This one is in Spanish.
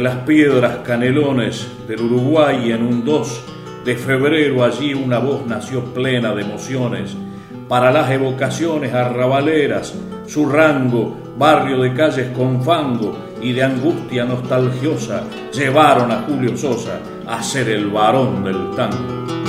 las piedras Canelones del Uruguay, en un 2 de febrero allí una voz nació plena de emociones para las evocaciones arrabaleras, su rango, barrio de calles con fango y de angustia nostalgiosa, llevaron a Julio Sosa a ser el varón del tango.